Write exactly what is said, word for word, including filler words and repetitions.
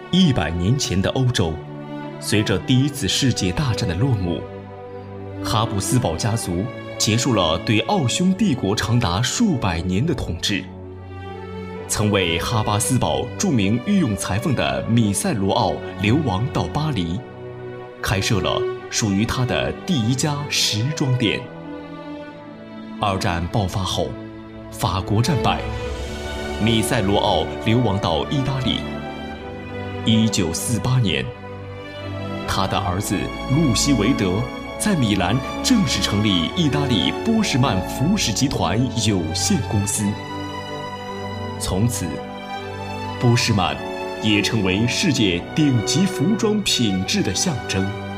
一百年前的欧洲，随着第一次世界大战的落幕，哈布斯堡家族结束了对奥匈帝国长达数百年的统治。曾为哈巴斯堡著名御用裁缝的米塞罗奥流亡到巴黎，开设了属于他的第一家时装店。二战爆发后，法国战败，米塞罗奥流亡到意大利。一九四八年，他的儿子路西维德在米兰正式成立意大利波士曼服饰集团有限公司。从此，波士曼也成为世界顶级服装品质的象征。